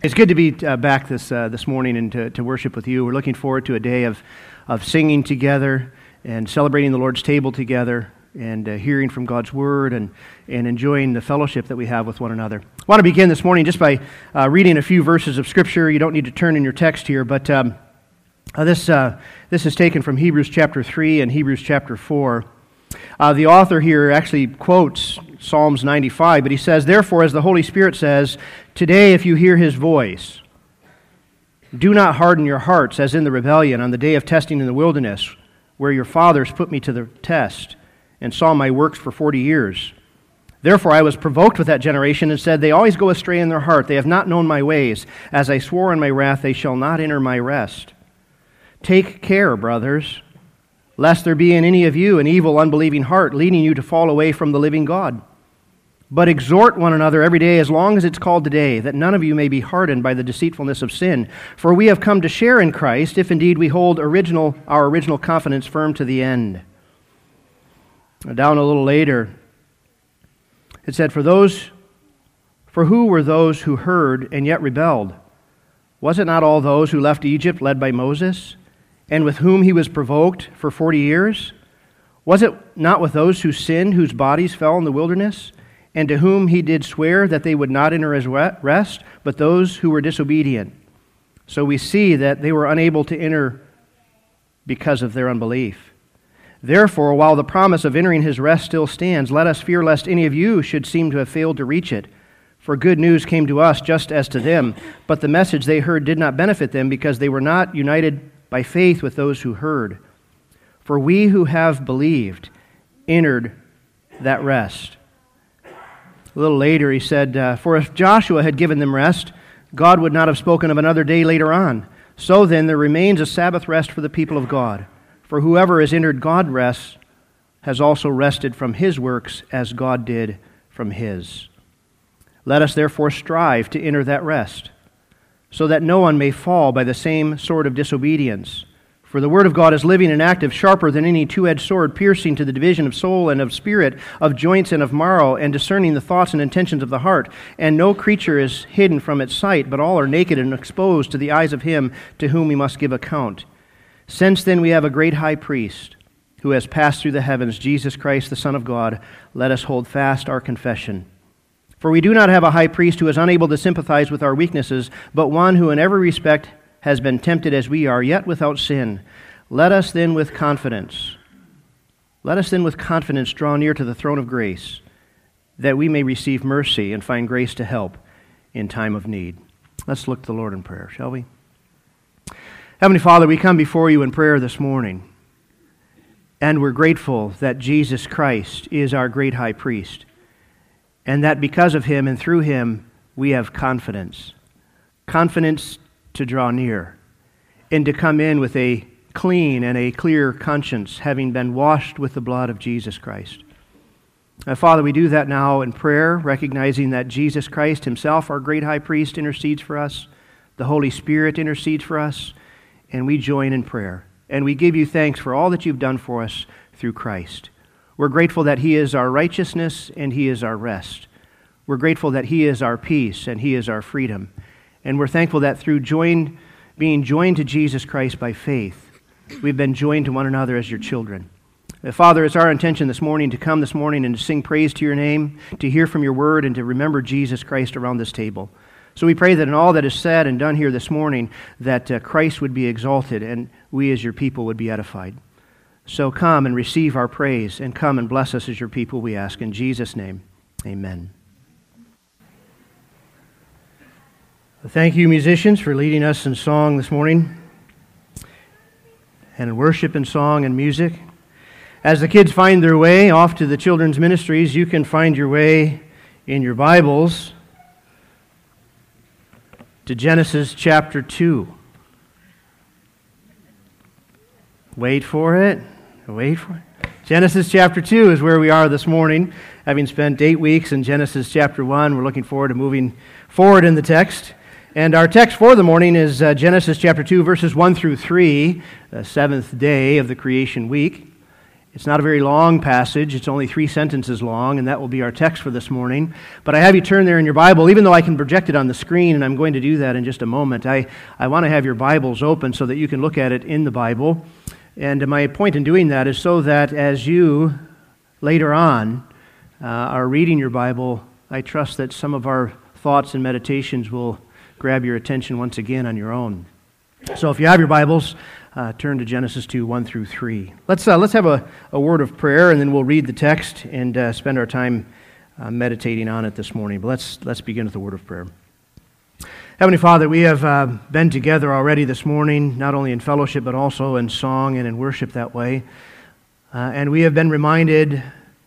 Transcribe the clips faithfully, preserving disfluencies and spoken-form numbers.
It's good to be uh, back this uh, this morning and to, to worship with you. We're looking forward to a day of, of singing together and celebrating the Lord's table together and uh, hearing from God's Word and, and enjoying the fellowship that we have with one another. I want to begin this morning just by uh, reading a few verses of Scripture. You don't need to turn in your text here, but um, uh, this, uh, this is taken from Hebrews chapter three and Hebrews chapter four. Uh, the author here actually quotes Psalms ninety-five, but he says, "Therefore, as the Holy Spirit says, today if you hear His voice, do not harden your hearts as in the rebellion on the day of testing in the wilderness, where your fathers put me to the test and saw my works for forty years. Therefore I was provoked with that generation and said, they always go astray in their heart. They have not known my ways. As I swore in my wrath, they shall not enter my rest. Take care, brothers, lest there be in any of you an evil, unbelieving heart, leading you to fall away from the living God. But exhort one another every day as long as it's called today, that none of you may be hardened by the deceitfulness of sin. For we have come to share in Christ, if indeed we hold original our original confidence firm to the end." Down a little later, it said, For those, for who were those who heard and yet rebelled? Was it not all those who left Egypt led by Moses, and with whom he was provoked for forty years? Was it not with those who sinned, whose bodies fell in the wilderness, and to whom he did swear that they would not enter his rest, but those who were disobedient? So we see that they were unable to enter because of their unbelief. Therefore, while the promise of entering his rest still stands, let us fear lest any of you should seem to have failed to reach it. For good news came to us just as to them, but the message they heard did not benefit them because they were not united by faith with those who heard. For we who have believed entered that rest. A little later he said, uh, For if Joshua had given them rest, God would not have spoken of another day later on. So then there remains a Sabbath rest for the people of God. For whoever has entered God's rest has also rested from his works as God did from his. Let us therefore strive to enter that rest, so that no one may fall by the same sort of disobedience. For the word of God is living and active, sharper than any two-edged sword, piercing to the division of soul and of spirit, of joints and of marrow, and discerning the thoughts and intentions of the heart. And no creature is hidden from its sight, but all are naked and exposed to the eyes of him to whom we must give account. Since then we have a great high priest, who has passed through the heavens, Jesus Christ, the Son of God, let us hold fast our confession. For we do not have a high priest who is unable to sympathize with our weaknesses, but one who in every respect has been tempted as we are, yet without sin. Let us then with confidence, let us then with confidence draw near to the throne of grace, that we may receive mercy and find grace to help in time of need. Let's look to the Lord in prayer, shall we? Heavenly Father, we come before you in prayer this morning, and we're grateful that Jesus Christ is our great high priest, and that because of him and through him we have confidence. Confidence to draw near and to come in with a clean and a clear conscience, having been washed with the blood of Jesus Christ. Now, Father, we do that now in prayer, recognizing that Jesus Christ himself, our great high priest, intercedes for us. The Holy Spirit intercedes for us, and we join in prayer. And we give you thanks for all that you've done for us through Christ. We're grateful that he is our righteousness and he is our rest. We're grateful that he is our peace and he is our freedom. And we're thankful that through joined, being joined to Jesus Christ by faith, we've been joined to one another as your children. Father, it's our intention this morning to come this morning and to sing praise to your name, to hear from your word, and to remember Jesus Christ around this table. So we pray that in all that is said and done here this morning, that uh, Christ would be exalted and we as your people would be edified. So come and receive our praise, and come and bless us as your people, we ask. In Jesus' name, amen. Thank you, musicians, for leading us in song this morning, and in worship and song and music. As the kids find their way off to the children's ministries, you can find your way in your Bibles to Genesis chapter two. Wait for it. Wait for it. Genesis chapter two is where we are this morning. Having spent eight weeks in Genesis chapter one, we're looking forward to moving forward in the text. And our text for the morning is uh, Genesis chapter two, verses one through three, the seventh day of the creation week. It's not a very long passage. It's only three sentences long, and that will be our text for this morning. But I have you turn there in your Bible, even though I can project it on the screen, and I'm going to do that in just a moment. I, I want to have your Bibles open so that you can look at it in the Bible. And my point in doing that is so that as you, later on, uh, are reading your Bible, I trust that some of our thoughts and meditations will grab your attention once again on your own. So if you have your Bibles, Uh, turn to Genesis two, one through three. Let's uh, let's have a, a word of prayer, and then we'll read the text and uh, spend our time uh, meditating on it this morning. But let's let's begin with a word of prayer. Heavenly Father, we have uh, been together already this morning, not only in fellowship but also in song and in worship that way. Uh, and we have been reminded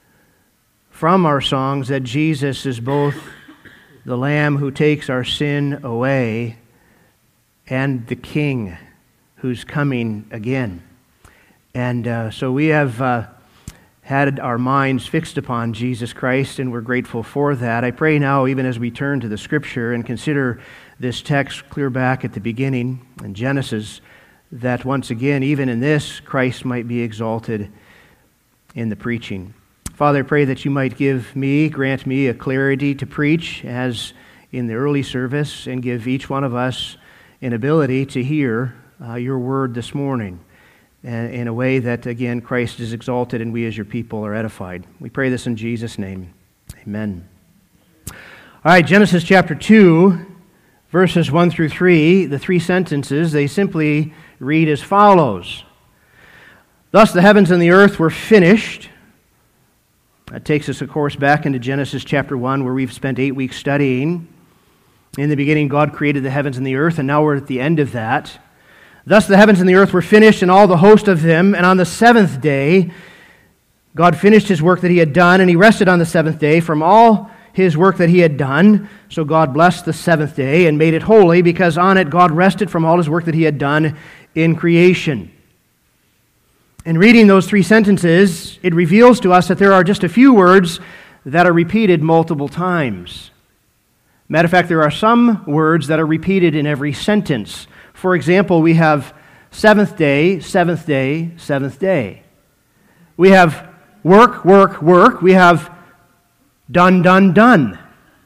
from our songs that Jesus is both the Lamb who takes our sin away and the King who's coming again. And uh, so we have uh, had our minds fixed upon Jesus Christ, and we're grateful for that. I pray now, even as we turn to the Scripture and consider this text clear back at the beginning in Genesis, that once again, even in this, Christ might be exalted in the preaching. Father, I pray that you might give me, grant me a clarity to preach as in the early service, and give each one of us an ability to hear Uh, your word this morning uh, in a way that, again, Christ is exalted and we as your people are edified. We pray this in Jesus' name. Amen. All right, Genesis chapter two, verses one through three, the three sentences, they simply read as follows. Thus the heavens and the earth were finished. That takes us, of course, back into Genesis chapter one, where we've spent eight weeks studying. In the beginning, God created the heavens and the earth, and now we're at the end of that. Thus the heavens and the earth were finished, and all the host of them. And on the seventh day, God finished his work that he had done, and he rested on the seventh day from all his work that he had done. So God blessed the seventh day and made it holy, because on it God rested from all his work that he had done in creation. In reading those three sentences, it reveals to us that there are just a few words that are repeated multiple times. Matter of fact, there are some words that are repeated in every sentence. For example, we have seventh day, seventh day, seventh day. We have work, work, work. We have done, done, done.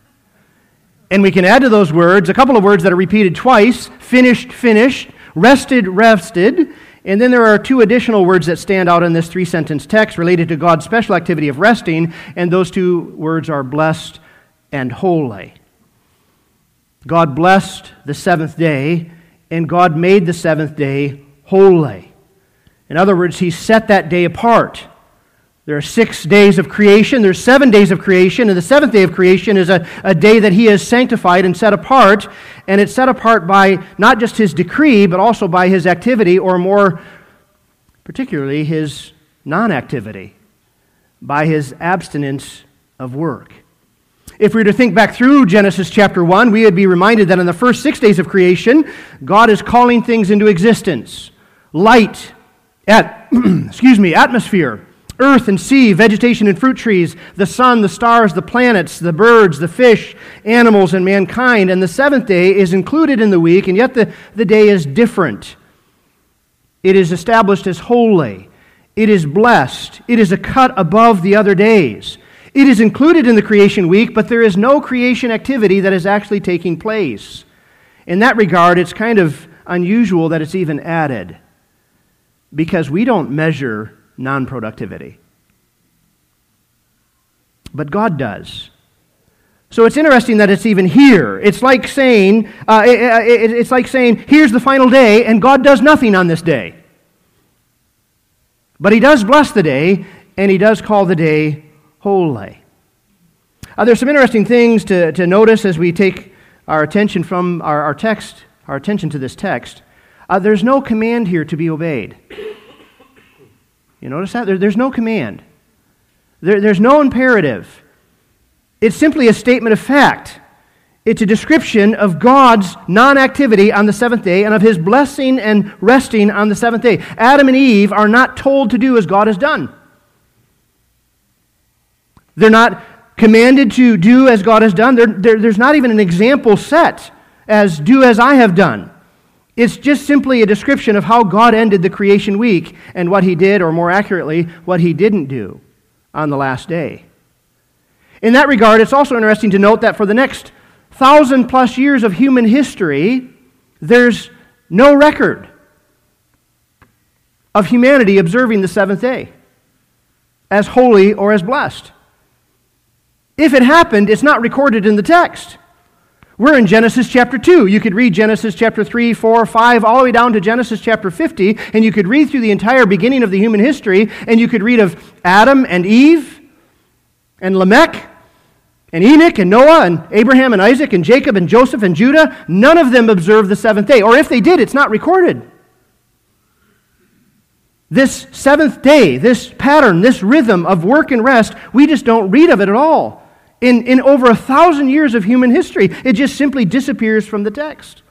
And we can add to those words a couple of words that are repeated twice: finished, finished, rested, rested. And then there are two additional words that stand out in this three-sentence text related to God's special activity of resting, and those two words are blessed and holy. God blessed the seventh day, and God made the seventh day holy. In other words, he set that day apart. There are six days of creation. There's seven days of creation, and the seventh day of creation is a, a day that he has sanctified and set apart, and it's set apart by not just his decree, but also by his activity, or more particularly his non-activity, by his abstinence of work. If we were to think back through Genesis chapter one, we would be reminded that in the first six days of creation, God is calling things into existence. Light, at, excuse me, atmosphere, earth and sea, vegetation and fruit trees, the sun, the stars, the planets, the birds, the fish, animals, and mankind. And the seventh day is included in the week, and yet the, the day is different. It is established as holy. It is blessed. It is a cut above the other days. It is included in the creation week, but there is no creation activity that is actually taking place. In that regard, it's kind of unusual that it's even added, because we don't measure non-productivity. But God does. So it's interesting that it's even here. It's like saying, uh, it, it, it's like saying, here's the final day, and God does nothing on this day. But he does bless the day, and he does call the day holy. Uh, there's some interesting things to, to notice as we take our attention from our, our text, our attention to this text. Uh, there's no command here to be obeyed. You notice that? There, there's no command. There, there's no imperative. It's simply a statement of fact. It's a description of God's non-activity on the seventh day and of his blessing and resting on the seventh day. Adam and Eve are not told to do as God has done. They're not commanded to do as God has done. There, there, there's not even an example set as do as I have done. It's just simply a description of how God ended the creation week and what he did, or more accurately, what he didn't do on the last day. In that regard, it's also interesting to note that for the next thousand plus years of human history, there's no record of humanity observing the seventh day as holy or as blessed. If it happened, it's not recorded in the text. We're in Genesis chapter two. You could read Genesis chapter three, four, five, all the way down to Genesis chapter fifty, and you could read through the entire beginning of the human history, and you could read of Adam and Eve and Lamech and Enoch and Noah and Abraham and Isaac and Jacob and Joseph and Judah. None of them observed the seventh day. Or if they did, it's not recorded. This seventh day, this pattern, this rhythm of work and rest, we just don't read of it at all. In, in over a thousand years of human history, it just simply disappears from the text.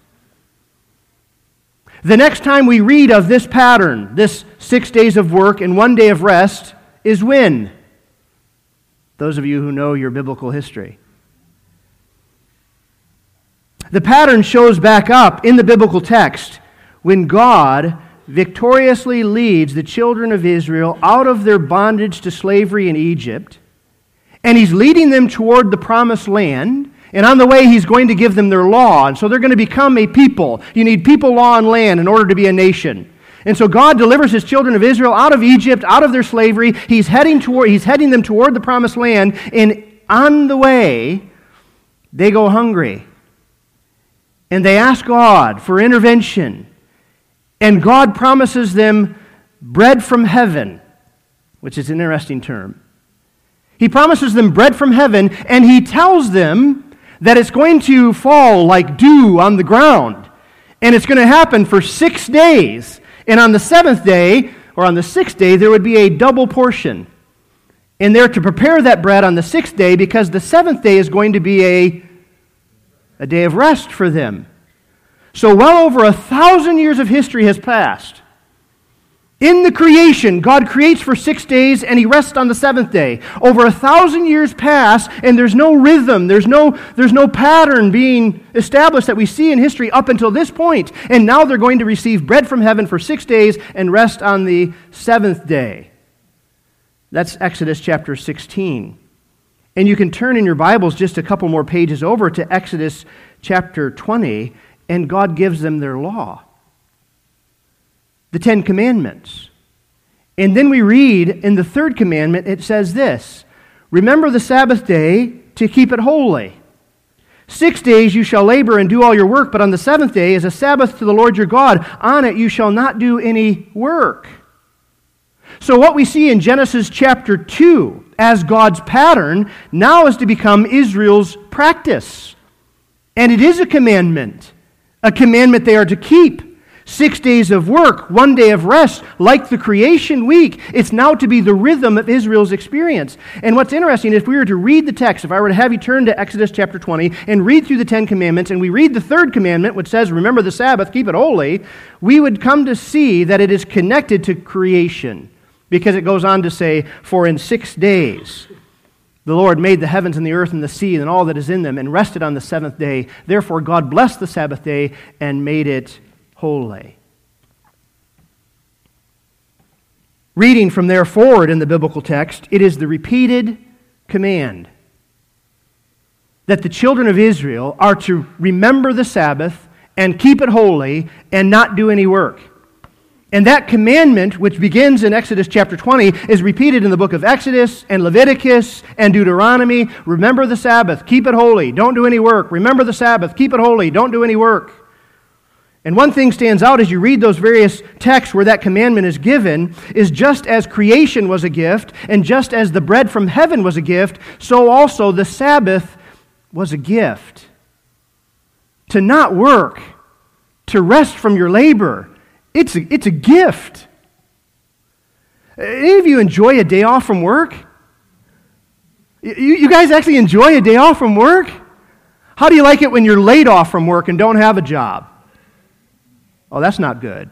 The next time we read of this pattern, this six days of work and one day of rest, is when? Those of you who know your biblical history. The pattern shows back up in the biblical text when God victoriously leads the children of Israel out of their bondage to slavery in Egypt, and he's leading them toward the promised land, and on the way he's going to give them their law, and so they're going to become a people. You need people, law, and land in order to be a nation. And so God delivers his children of Israel out of Egypt, out of their slavery. He's heading toward, he's heading them toward the promised land, and on the way, they go hungry. And they ask God for intervention. And God promises them bread from heaven, which is an interesting term. He promises them bread from heaven, and he tells them that it's going to fall like dew on the ground. And it's going to happen for six days. And on the seventh day, or on the sixth day, there would be a double portion. And they're to prepare that bread on the sixth day because the seventh day is going to be a, a day of rest for them. So well over a thousand years of history has passed. In the creation, God creates for six days and he rests on the seventh day. Over a thousand years pass and there's no rhythm, there's no, there's no pattern being established that we see in history up until this point. And now they're going to receive bread from heaven for six days and rest on the seventh day. That's Exodus chapter sixteen. And you can turn in your Bibles just a couple more pages over to Exodus chapter twenty, and God gives them their law. The Ten Commandments. And then we read in the third commandment, it says this, remember the Sabbath day to keep it holy. Six days you shall labor and do all your work, but on the seventh day is a Sabbath to the Lord your God. On it you shall not do any work. So what we see in Genesis chapter two as God's pattern now is to become Israel's practice. And it is a commandment, a commandment they are to keep. Six days of work, one day of rest, like the creation week. It's now to be the rhythm of Israel's experience. And what's interesting, if we were to read the text, if I were to have you turn to Exodus chapter twenty and read through the Ten Commandments, and we read the third commandment, which says, remember the Sabbath, keep it holy, we would come to see that it is connected to creation. Because it goes on to say, for in six days the Lord made the heavens and the earth and the sea and all that is in them, and rested on the seventh day. Therefore God blessed the Sabbath day and made it holy. Reading from there forward in the biblical text, it is the repeated command that the children of Israel are to remember the Sabbath and keep it holy and not do any work. And that commandment, which begins in Exodus chapter twenty, is repeated in the book of Exodus and Leviticus and Deuteronomy. Remember the Sabbath, keep it holy, don't do any work. Remember the Sabbath, keep it holy, don't do any work. And one thing stands out as you read those various texts where that commandment is given, is just as creation was a gift, and just as the bread from heaven was a gift, so also the Sabbath was a gift. To not work, to rest from your labor, it's a, it's a gift. Any of you enjoy a day off from work? You, you guys actually enjoy a day off from work? How do you like it when you're laid off from work and don't have a job? Oh, that's not good.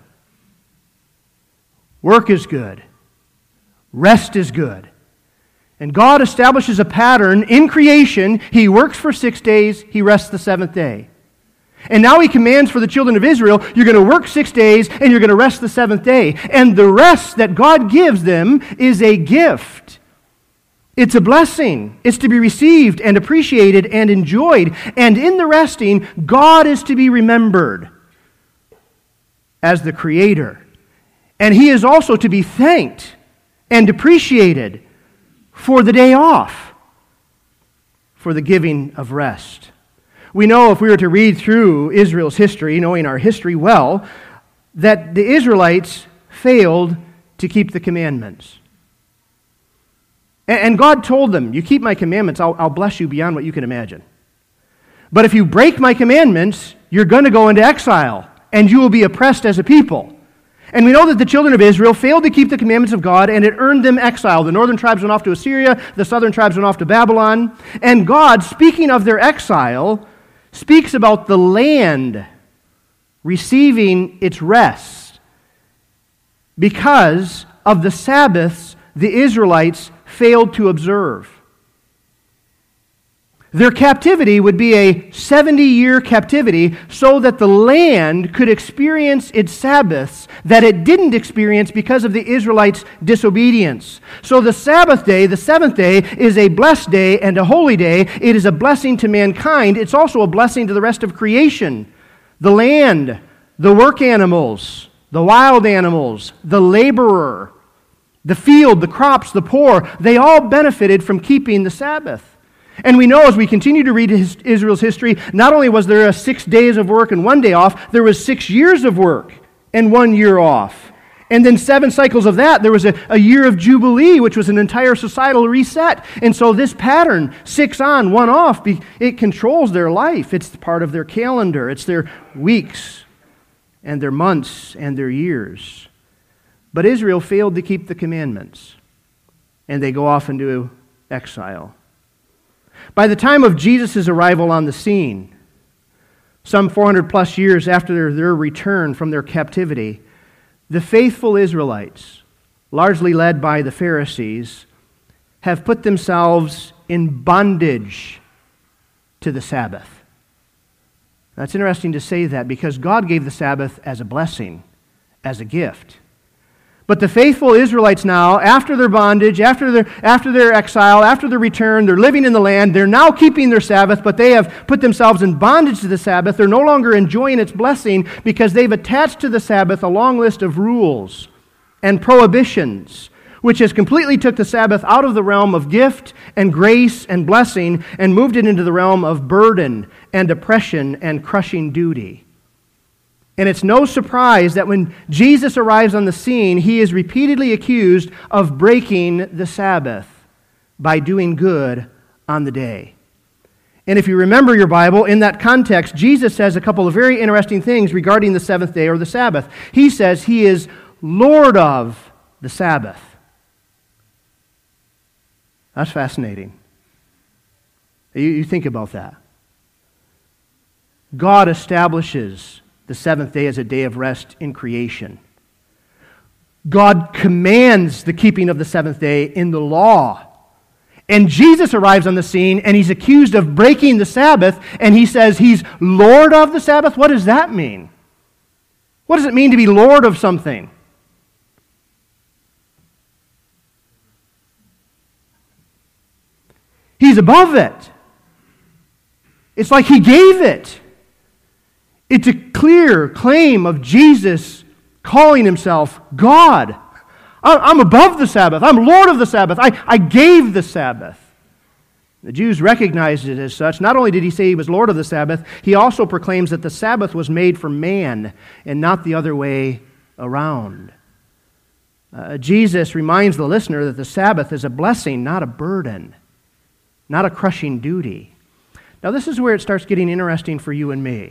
Work is good. Rest is good. And God establishes a pattern in creation. He works for six days. He rests the seventh day. And now he commands for the children of Israel, you're going to work six days and you're going to rest the seventh day. And the rest that God gives them is a gift. It's a blessing. It's to be received and appreciated and enjoyed. And in the resting, God is to be remembered as the Creator. And He is also to be thanked and appreciated for the day off, for the giving of rest. We know if we were to read through Israel's history, knowing our history well, that the Israelites failed to keep the commandments. And God told them, you keep my commandments, I'll, I'll bless you beyond what you can imagine. But if you break my commandments, you're going to go into exile, and you will be oppressed as a people. And we know that the children of Israel failed to keep the commandments of God, and it earned them exile. The northern tribes went off to Assyria, the southern tribes went off to Babylon. And God, speaking of their exile, speaks about the land receiving its rest because of the Sabbaths the Israelites failed to observe. Their captivity would be a seventy-year captivity so that the land could experience its Sabbaths that it didn't experience because of the Israelites' disobedience. So the Sabbath day, the seventh day, is a blessed day and a holy day. It is a blessing to mankind. It's also a blessing to the rest of creation. The land, the work animals, the wild animals, the laborer, the field, the crops, the poor, they all benefited from keeping the Sabbath. And we know as we continue to read his, Israel's history, not only was there a six days of work and one day off, there was six years of work and one year off. And then seven cycles of that, there was a, a year of Jubilee, which was an entire societal reset. And so this pattern, six on, one off, be, it controls their life. It's part of their calendar. It's their weeks and their months and their years. But Israel failed to keep the commandments, and they go off into exile. By the time of Jesus' arrival on the scene, some four hundred plus years after their return from their captivity, the faithful Israelites, largely led by the Pharisees, have put themselves in bondage to the Sabbath. That's interesting to say that because God gave the Sabbath as a blessing, as a gift. But the faithful Israelites now, after their bondage, after their, after their exile, after their return, they're living in the land. They're now keeping their Sabbath, but they have put themselves in bondage to the Sabbath. They're no longer enjoying its blessing because they've attached to the Sabbath a long list of rules and prohibitions, which has completely took the Sabbath out of the realm of gift and grace and blessing and moved it into the realm of burden and oppression and crushing duty. And it's no surprise that when Jesus arrives on the scene, he is repeatedly accused of breaking the Sabbath by doing good on the day. And if you remember your Bible, in that context, Jesus says a couple of very interesting things regarding the seventh day or the Sabbath. He says he is Lord of the Sabbath. That's fascinating. You, you think about that. God establishes the seventh day as a day of rest in creation. God commands the keeping of the seventh day in the law. And Jesus arrives on the scene and he's accused of breaking the Sabbath, and he says he's Lord of the Sabbath. What does that mean? What does it mean to be Lord of something? He's above it. It's like he gave it. It's a clear claim of Jesus calling himself God. I'm above the Sabbath. I'm Lord of the Sabbath. I, I gave the Sabbath. The Jews recognized it as such. Not only did he say he was Lord of the Sabbath, he also proclaims that the Sabbath was made for man and not the other way around. Uh, Jesus reminds the listener that the Sabbath is a blessing, not a burden, not a crushing duty. Now this is where it starts getting interesting for you and me.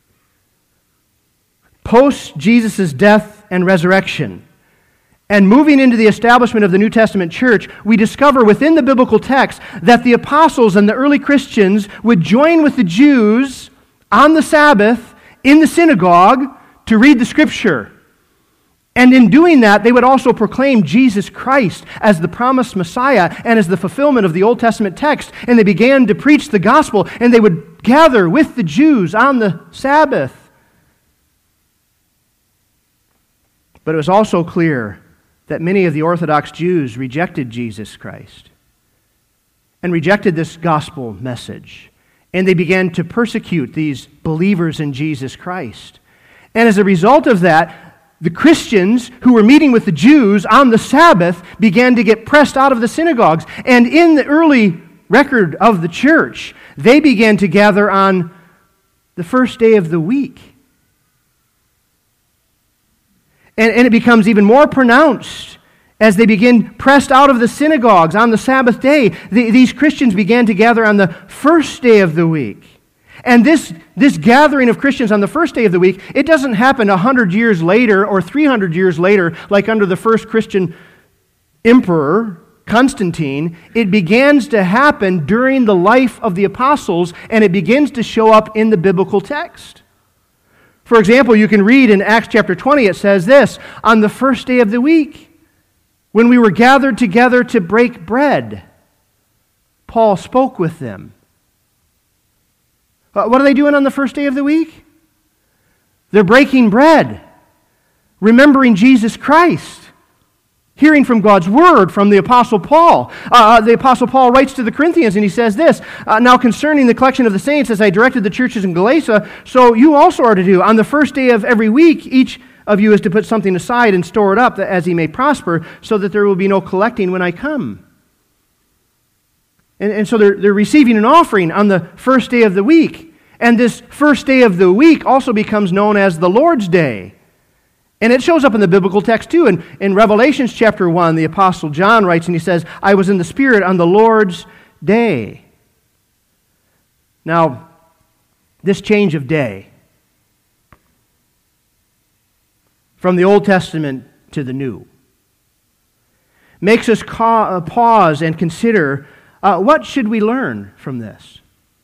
Post Jesus' death and resurrection, and moving into the establishment of the New Testament church, we discover within the biblical text that the apostles and the early Christians would join with the Jews on the Sabbath in the synagogue to read the Scripture. And in doing that, they would also proclaim Jesus Christ as the promised Messiah and as the fulfillment of the Old Testament text. And they began to preach the gospel, and they would gather with the Jews on the Sabbath. But it was also clear that many of the Orthodox Jews rejected Jesus Christ and rejected this gospel message. And they began to persecute these believers in Jesus Christ. And as a result of that, the Christians who were meeting with the Jews on the Sabbath began to get pressed out of the synagogues. And in the early record of the church, they began to gather on the first day of the week. And, and it becomes even more pronounced as they begin pressed out of the synagogues on the Sabbath day. The, these Christians began to gather on the first day of the week. And this, this gathering of Christians on the first day of the week, it doesn't happen a hundred years later or three hundred years later, like under the first Christian emperor, Constantine. It begins to happen during the life of the apostles, and it begins to show up in the biblical text. For example, you can read in Acts chapter twenty, it says this, on the first day of the week, when we were gathered together to break bread, Paul spoke with them. What are they doing on the first day of the week? They're breaking bread, remembering Jesus Christ, hearing from God's Word from the Apostle Paul. Uh, the Apostle Paul writes to the Corinthians and he says this, uh, now concerning the collection of the saints, as I directed the churches in Galatia, so you also are to do. On the first day of every week, each of you is to put something aside and store it up as he may prosper, so that there will be no collecting when I come. And, and so they're, they're receiving an offering on the first day of the week. And this first day of the week also becomes known as the Lord's Day. And it shows up in the biblical text too. In, in Revelations chapter one, the Apostle John writes and he says, I was in the Spirit on the Lord's Day. Now, this change of day, from the Old Testament to the New, makes us ca- pause and consider, uh, what should we learn from this?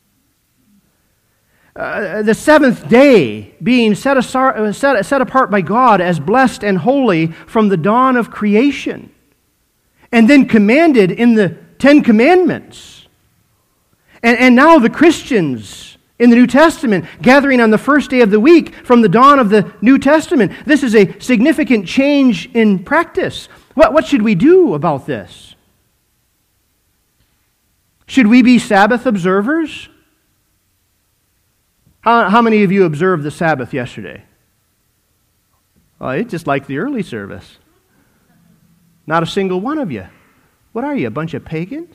Uh, the seventh day being set, asar- set, set apart by God as blessed and holy from the dawn of creation, and then commanded in the Ten Commandments. And, and now the Christians in the New Testament gathering on the first day of the week from the dawn of the New Testament. This is a significant change in practice. What, what should we do about this? Should we be Sabbath observers? How, how many of you observed the Sabbath yesterday? Well, it's just like the early service. Not a single one of you. What are you, a bunch of pagans?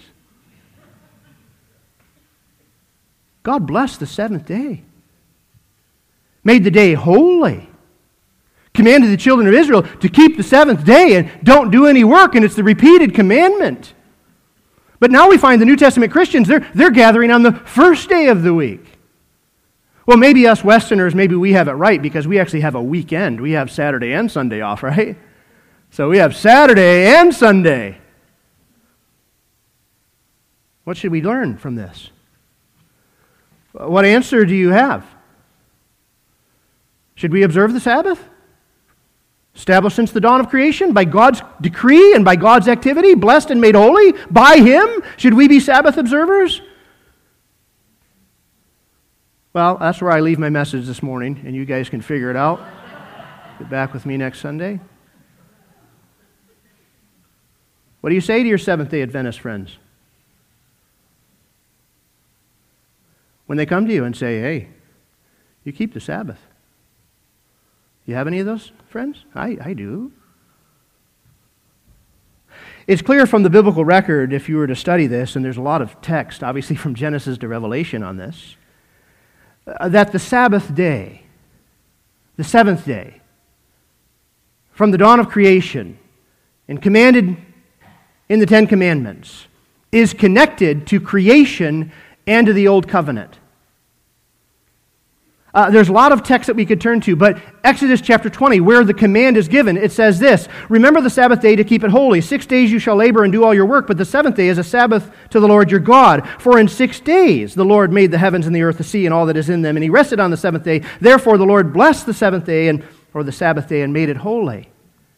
God blessed the seventh day. Made the day holy. Commanded the children of Israel to keep the seventh day and don't do any work, and it's the repeated commandment. But now we find the New Testament Christians, they're, they're gathering on the first day of the week. Well, maybe us Westerners, maybe we have it right because we actually have a weekend. We have Saturday and Sunday off, right? So we have Saturday and Sunday. What should we learn from this? What answer do you have? Should we observe the Sabbath? Established since the dawn of creation by God's decree and by God's activity, blessed and made holy by Him? Should we be Sabbath observers? Well, that's where I leave my message this morning, and you guys can figure it out. Get back with me next Sunday. What do you say to your Seventh-day Adventist friends? When they come to you and say, hey, you keep the Sabbath. You have any of those friends? I, I do. It's clear from the biblical record, if you were to study this, and there's a lot of text, obviously from Genesis to Revelation on this, uh, that the Sabbath day, the seventh day, from the dawn of creation, and commanded in the Ten Commandments, is connected to creation and to the Old Covenant. Uh, there's a lot of text that we could turn to, but Exodus chapter twenty, where the command is given, it says this, remember the Sabbath day to keep it holy. Six days you shall labor and do all your work, but the seventh day is a Sabbath to the Lord your God. For in six days the Lord made the heavens and the earth, the sea, and all that is in them, and He rested on the seventh day. Therefore the Lord blessed the seventh day, and or the Sabbath day, and made it holy.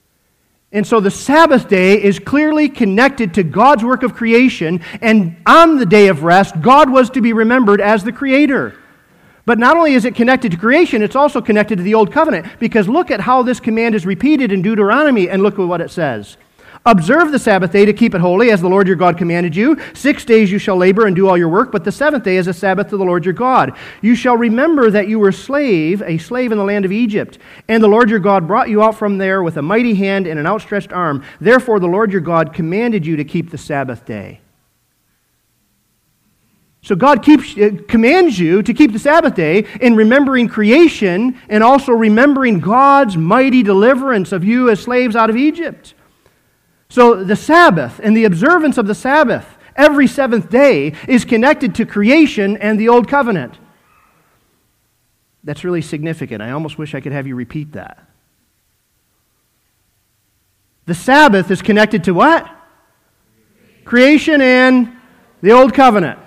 And so the Sabbath day is clearly connected to God's work of creation, and on the day of rest, God was to be remembered as the Creator. But not only is it connected to creation, it's also connected to the Old Covenant, because look at how this command is repeated in Deuteronomy, and look at what it says. Observe the Sabbath day to keep it holy, as the Lord your God commanded you. Six days you shall labor and do all your work, but the seventh day is a Sabbath to the Lord your God. You shall remember that you were slave, a slave in the land of Egypt, and the Lord your God brought you out from there with a mighty hand and an outstretched arm. Therefore the Lord your God commanded you to keep the Sabbath day. So God keeps, uh, commands you to keep the Sabbath day in remembering creation and also remembering God's mighty deliverance of you as slaves out of Egypt. So the Sabbath and the observance of the Sabbath every seventh day is connected to creation and the Old Covenant. That's really significant. I almost wish I could have you repeat that. The Sabbath is connected to what? Creation and the Old Covenant.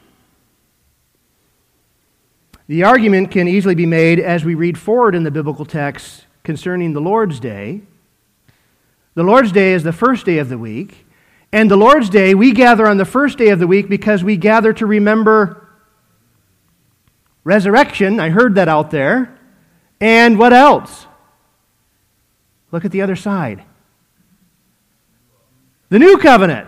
The argument can easily be made as we read forward in the biblical text concerning the Lord's Day. The Lord's Day is the first day of the week, and the Lord's Day, we gather on the first day of the week because we gather to remember resurrection. I heard that out there. And what else? Look at the other side. The New Covenant.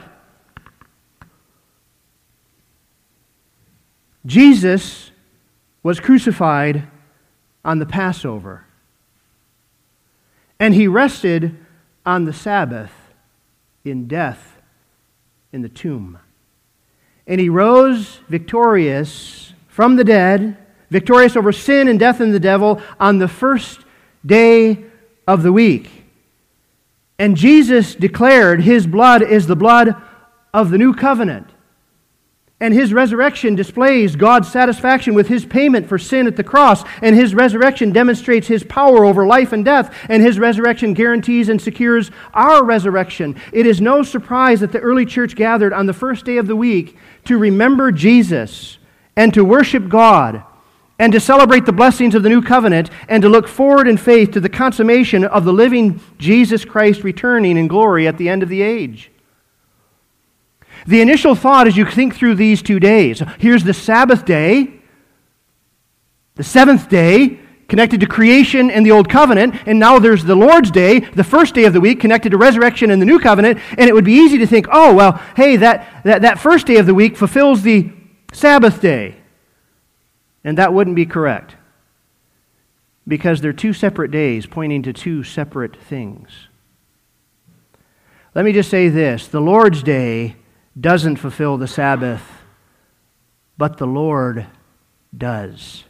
Jesus was crucified on the Passover, and he rested on the Sabbath in death in the tomb. And he rose victorious from the dead, victorious over sin and death and the devil on the first day of the week. And Jesus declared his blood is the blood of the new covenant. And his resurrection displays God's satisfaction with his payment for sin at the cross. And his resurrection demonstrates his power over life and death. And his resurrection guarantees and secures our resurrection. It is no surprise that the early church gathered on the first day of the week to remember Jesus and to worship God and to celebrate the blessings of the new covenant and to look forward in faith to the consummation of the living Jesus Christ returning in glory at the end of the age. The initial thought as you think through these two days, here's the Sabbath day, the seventh day, connected to creation and the Old Covenant, and now there's the Lord's Day, the first day of the week, connected to resurrection and the New Covenant, and it would be easy to think, oh, well, hey, that, that, that first day of the week fulfills the Sabbath day. And that wouldn't be correct, because they're two separate days pointing to two separate things. Let me just say this, the Lord's Day doesn't fulfill the Sabbath, but the Lord does.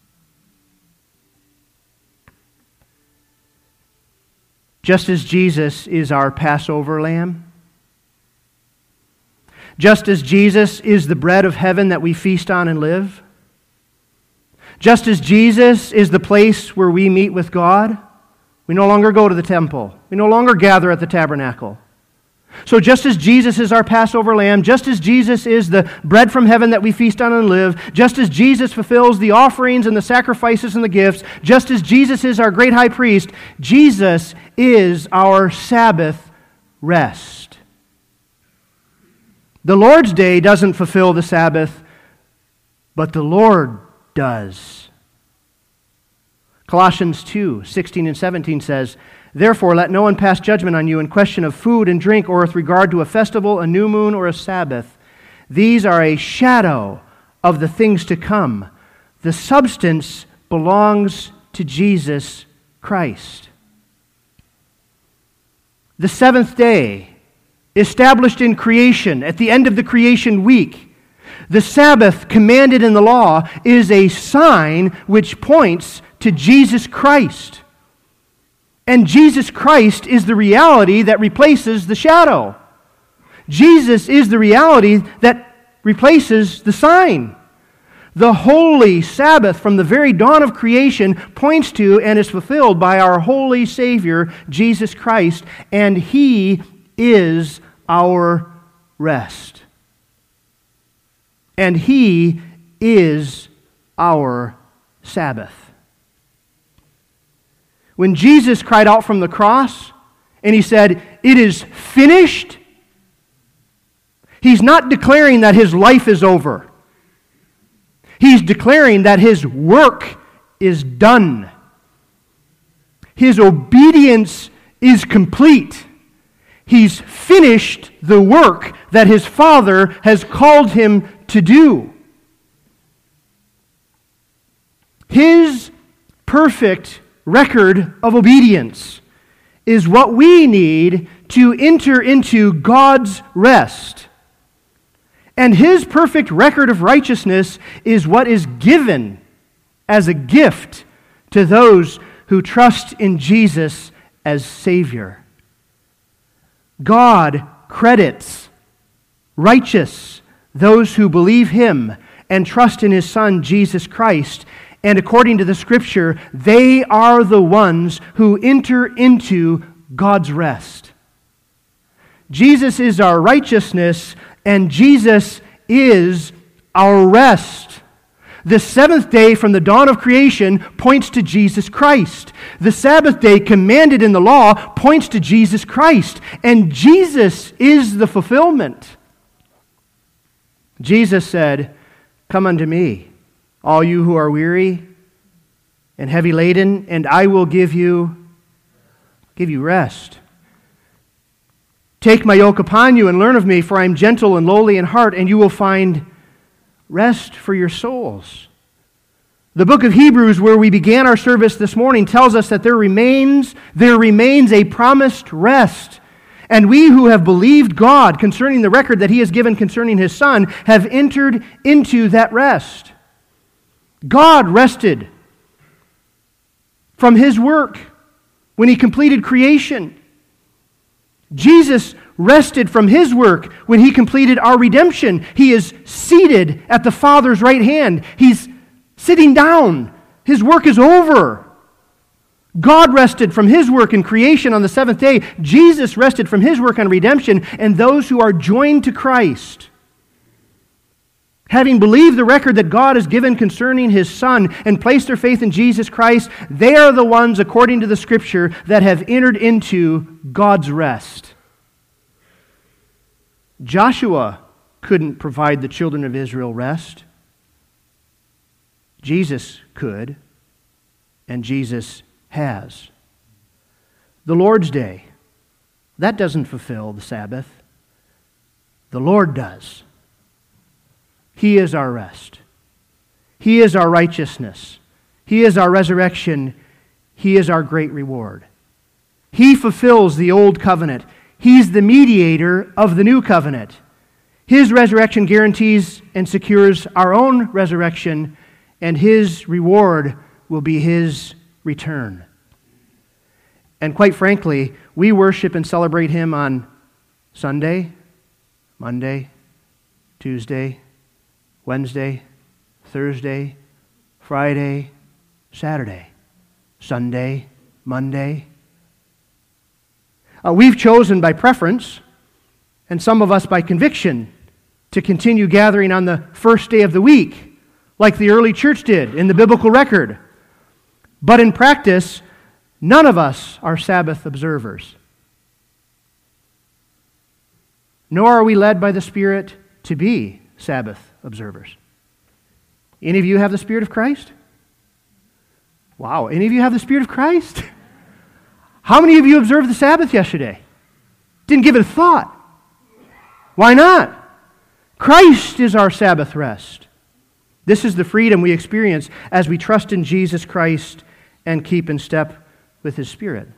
Just as Jesus is our Passover lamb, just as Jesus is the bread of heaven that we feast on and live, just as Jesus is the place where we meet with God, we no longer go to the temple. We no longer gather at the tabernacle. So just as Jesus is our Passover lamb, just as Jesus is the bread from heaven that we feast on and live, just as Jesus fulfills the offerings and the sacrifices and the gifts, just as Jesus is our great high priest, Jesus is our Sabbath rest. The Lord's Day doesn't fulfill the Sabbath, but the Lord does. Colossians two, sixteen and seventeen says, "Therefore let no one pass judgment on you in question of food and drink, or with regard to a festival, a new moon, or a Sabbath. These are a shadow of the things to come. The substance belongs to Jesus Christ." The seventh day, established in creation, at the end of the creation week, the Sabbath commanded in the law is a sign which points to Jesus Christ. And Jesus Christ is the reality that replaces the shadow. Jesus is the reality that replaces the sign. The holy Sabbath from the very dawn of creation points to and is fulfilled by our holy Savior, Jesus Christ, and He is our rest. And He is our Sabbath. When Jesus cried out from the cross and he said, "It is finished," he's not declaring that his life is over. He's declaring that his work is done. His obedience is complete. He's finished the work that his Father has called him to do. His perfect record of obedience is what we need to enter into God's rest. And his perfect record of righteousness is what is given as a gift to those who trust in Jesus as Savior. God credits righteous those who believe him and trust in his Son, Jesus Christ. And according to the Scripture, they are the ones who enter into God's rest. Jesus is our righteousness, and Jesus is our rest. The seventh day from the dawn of creation points to Jesus Christ. The Sabbath day commanded in the law points to Jesus Christ. And Jesus is the fulfillment. Jesus said, "Come unto me, all you who are weary and heavy laden, and I will give you, give you rest. Take my yoke upon you and learn of me, for I am gentle and lowly in heart, and you will find rest for your souls." The book of Hebrews, where we began our service this morning, tells us that there remains, there remains a promised rest. And we who have believed God concerning the record that he has given concerning his Son have entered into that rest. God rested from his work when he completed creation. Jesus rested from his work when he completed our redemption. He is seated at the Father's right hand. He's sitting down. His work is over. God rested from his work in creation on the seventh day. Jesus rested from his work on redemption, and those who are joined to Christ, having believed the record that God has given concerning his Son and placed their faith in Jesus Christ, they are the ones, according to the Scripture, that have entered into God's rest. Joshua couldn't provide the children of Israel rest. Jesus could, and Jesus has. The Lord's Day, that doesn't fulfill the Sabbath. The Lord does. He is our rest. He is our righteousness. He is our resurrection. He is our great reward. He fulfills the old covenant. He's the mediator of the new covenant. His resurrection guarantees and secures our own resurrection, and his reward will be his return. And quite frankly, we worship and celebrate him on Sunday, Monday, Tuesday, Wednesday, Thursday, Friday, Saturday, Sunday, Monday. Uh, we've chosen by preference, and some of us by conviction, to continue gathering on the first day of the week, like the early church did in the biblical record. But in practice, none of us are Sabbath observers. Nor are we led by the Spirit to be Sabbath observers. Any of you have the Spirit of Christ? Wow, any of you have the Spirit of Christ? How many of you observed the Sabbath yesterday? Didn't give it a thought. Why not? Christ is our Sabbath rest. This is the freedom we experience as we trust in Jesus Christ and keep in step with his Spirit.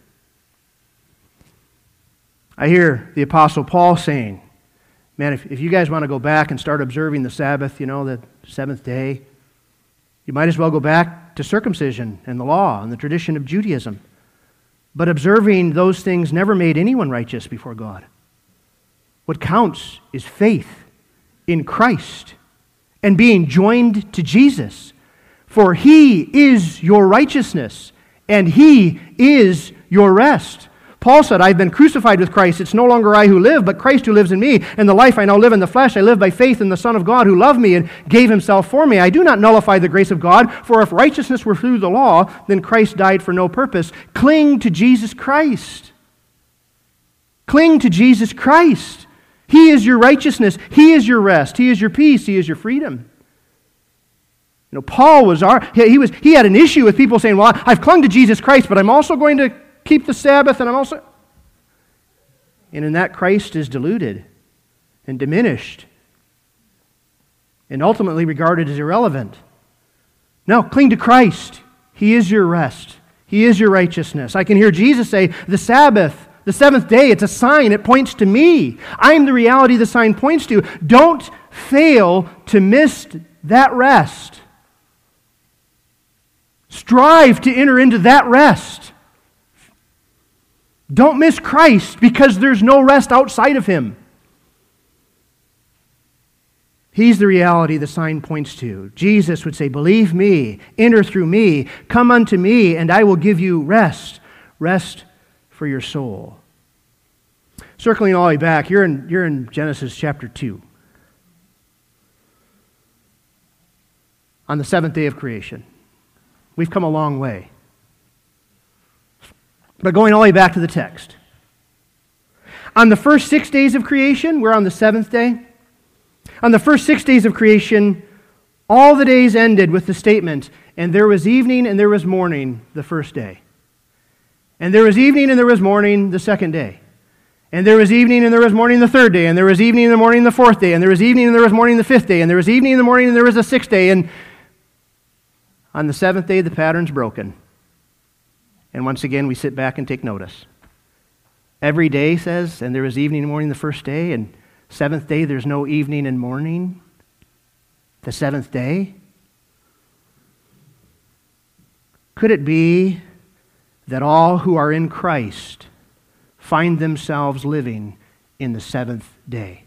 I hear the Apostle Paul saying, man, if, if you guys want to go back and start observing the Sabbath, you know, the seventh day, you might as well go back to circumcision and the law and the tradition of Judaism. But observing those things never made anyone righteous before God. What counts is faith in Christ and being joined to Jesus. For he is your righteousness, and he is your rest. Paul said, I've been crucified with Christ. It's no longer I who live, but Christ who lives in me. And the life I now live in the flesh, I live by faith in the Son of God who loved me and gave himself for me. I do not nullify the grace of God, for if righteousness were through the law, then Christ died for no purpose. Cling to Jesus Christ. Cling to Jesus Christ. He is your righteousness. He is your rest. He is your peace. He is your freedom. You know, Paul was our, he was he had an issue with people saying, well, I've clung to Jesus Christ, but I'm also going to keep the Sabbath, and I'm also... And in that, Christ is diluted and diminished and ultimately regarded as irrelevant. No, cling to Christ. He is your rest. He is your righteousness. I can hear Jesus say, the Sabbath, the seventh day, it's a sign. It points to me. I'm the reality the sign points to. Don't fail to miss that rest. Strive to enter into that rest. Don't miss Christ because there's no rest outside of Him. He's the reality the sign points to. Jesus would say, believe me, enter through me, come unto me, and I will give you rest. Rest for your soul. Circling all the way back, you're in, you're in Genesis chapter two. On the seventh day of creation. We've come a long way. But going all the way back to the text. On the first six days of creation, we're on the seventh day. On the first six days of creation, all the days ended with the statement, and there was evening and there was morning the first day. And there was evening and there was morning the second day. And there was evening and there was morning the third day. And there was evening and the morning the fourth day. And there was evening and there was morning the fifth day. And there was evening in the morning and there was a sixth day. And on the seventh day, the pattern's broken. And once again, we sit back and take notice. Every day says, and there was evening and morning the first day, and seventh day, there's no evening and morning. The seventh day? Could it be that all who are in Christ find themselves living in the seventh day?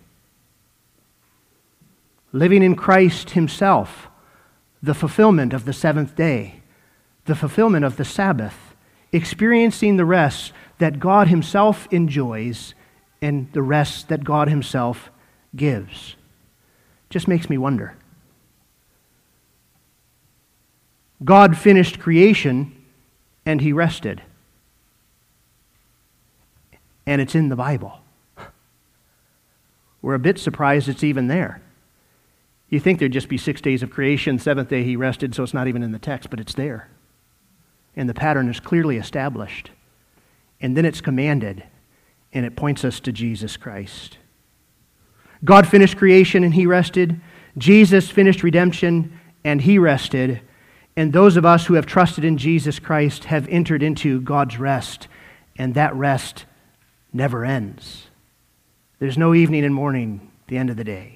Living in Christ Himself, the fulfillment of the seventh day, the fulfillment of the Sabbath, experiencing the rest that God Himself enjoys and the rest that God Himself gives. Just makes me wonder. God finished creation and He rested. And it's in the Bible. We're a bit surprised it's even there. You think there'd just be six days of creation, seventh day He rested, so it's not even in the text, but it's there. And the pattern is clearly established. And then it's commanded, and it points us to Jesus Christ. God finished creation and He rested. Jesus finished redemption and He rested. And those of us who have trusted in Jesus Christ have entered into God's rest, and that rest never ends. There's no evening and morning at the end of the day.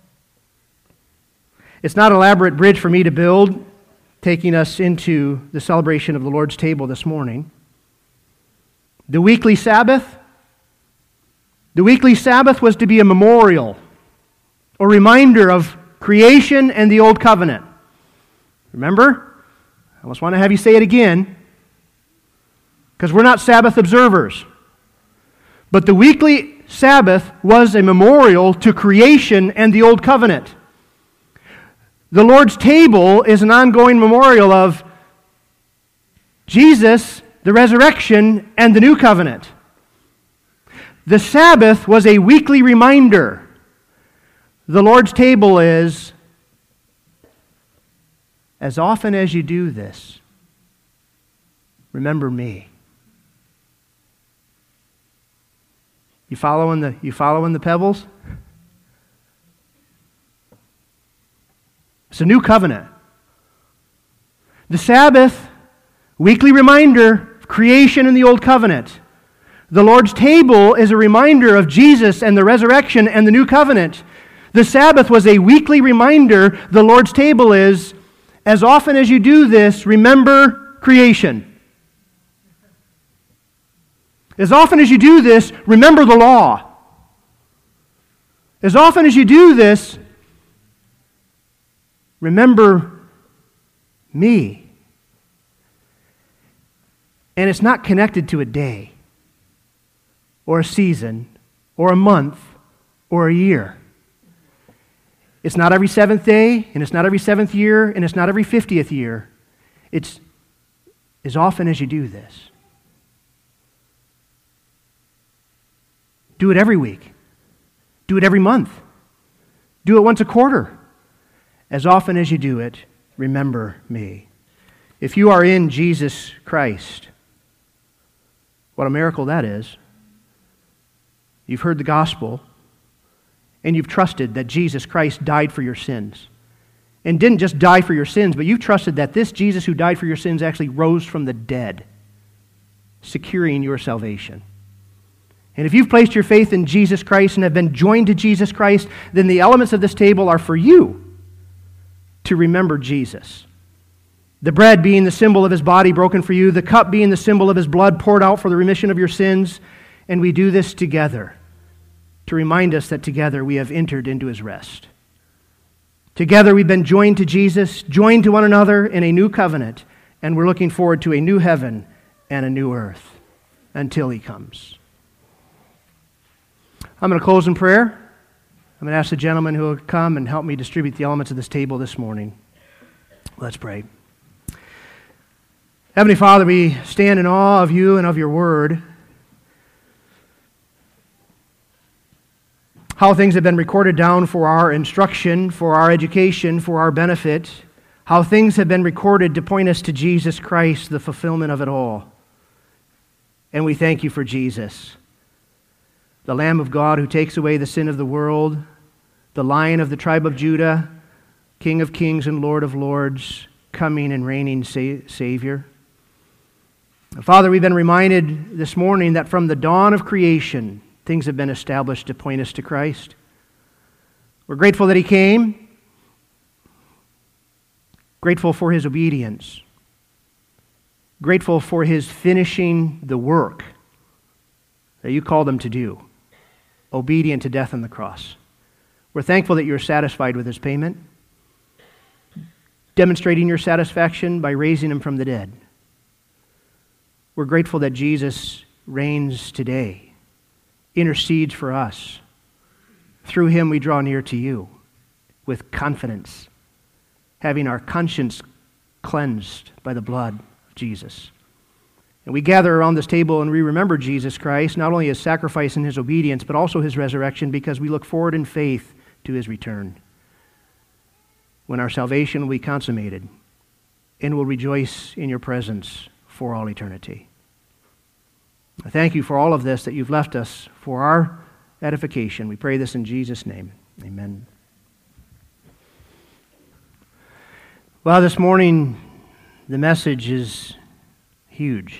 It's not an elaborate bridge for me to build, taking us into the celebration of the Lord's table this morning. The weekly Sabbath, the weekly Sabbath was to be a memorial, a reminder of creation and the Old Covenant. Remember? I almost want to have you say it again, because we're not Sabbath observers. But the weekly Sabbath was a memorial to creation and the Old Covenant. The Lord's table is an ongoing memorial of Jesus, the resurrection, and the new covenant. The Sabbath was a weekly reminder. The Lord's table is, as often as you do this, remember me. You following the, you following the pebbles? It's a new covenant. The Sabbath, weekly reminder of creation in the Old Covenant. The Lord's table is a reminder of Jesus and the resurrection and the new covenant. The Sabbath was a weekly reminder. The Lord's table is, as often as you do this, remember creation. As often as you do this, remember the law. As often as you do this, remember me. And it's not connected to a day, or a season, or a month, or a year. It's not every seventh day, and it's not every seventh year, and it's not every fiftieth year. It's as often as you do this. Do it every week. Do it every month. Do it once a quarter. As often as you do it, remember me. If you are in Jesus Christ, what a miracle that is. You've heard the gospel, and you've trusted that Jesus Christ died for your sins. And didn't just die for your sins, but you've trusted that this Jesus who died for your sins actually rose from the dead, securing your salvation. And if you've placed your faith in Jesus Christ and have been joined to Jesus Christ, then the elements of this table are for you to remember Jesus. The bread being the symbol of his body broken for you, the cup being the symbol of his blood poured out for the remission of your sins, and we do this together to remind us that together we have entered into his rest. Together we've been joined to Jesus, joined to one another in a new covenant, and we're looking forward to a new heaven and a new earth until he comes. I'm going to close in prayer. I'm going to ask the gentleman who will come and help me distribute the elements of this table this morning. Let's pray. Heavenly Father, we stand in awe of you and of your word. How things have been recorded down for our instruction, for our education, for our benefit. How things have been recorded to point us to Jesus Christ, the fulfillment of it all. And we thank you for Jesus, the Lamb of God who takes away the sin of the world, the Lion of the tribe of Judah, King of kings and Lord of lords, coming and reigning sa- Savior. Father, we've been reminded this morning that from the dawn of creation, things have been established to point us to Christ. We're grateful that he came, grateful for his obedience, grateful for his finishing the work that you called him to do, obedient to death on the cross. We're thankful that you're satisfied with his payment, demonstrating your satisfaction by raising him from the dead. We're grateful that Jesus reigns today, intercedes for us. Through him we draw near to you with confidence, having our conscience cleansed by the blood of Jesus. And we gather around this table and we remember Jesus Christ, not only his sacrifice and his obedience, but also his resurrection, because we look forward in faith to his return, when our salvation will be consummated and will rejoice in your presence for all eternity. I thank you for all of this that you've left us for our edification. We pray this in Jesus' name. Amen. Well, this morning, the message is huge.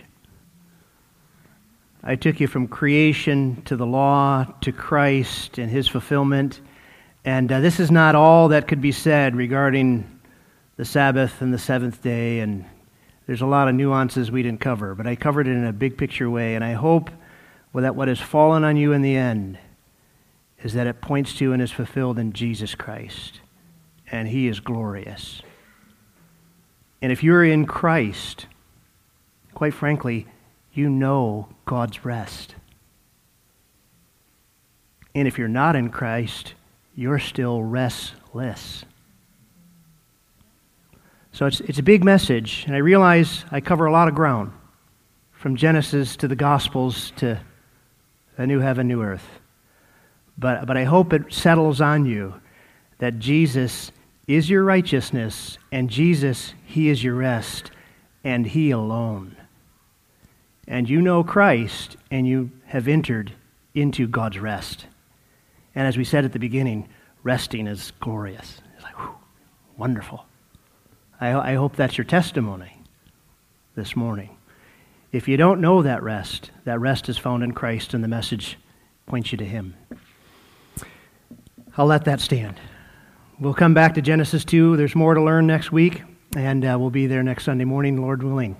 I took you from creation to the law to Christ and his fulfillment. And uh, this is not all that could be said regarding the Sabbath and the seventh day, and there's a lot of nuances we didn't cover, but I covered it in a big picture way, and I hope that what has fallen on you in the end is that it points to and is fulfilled in Jesus Christ, and he is glorious. And if you're in Christ, quite frankly, you know God's rest. And if you're not in Christ, you're still restless. So it's it's a big message, and I realize I cover a lot of ground, from Genesis to the Gospels to a new heaven, new earth. But but I hope it settles on you that Jesus is your righteousness, and Jesus, he is your rest, and he alone. And you know Christ, and you have entered into God's rest. And as we said at the beginning, resting is glorious. It's like, whew, wonderful. I, I hope that's your testimony this morning. If you don't know that rest, that rest is found in Christ, and the message points you to him. I'll let that stand. We'll come back to Genesis two. There's more to learn next week, and uh, we'll be there next Sunday morning, Lord willing.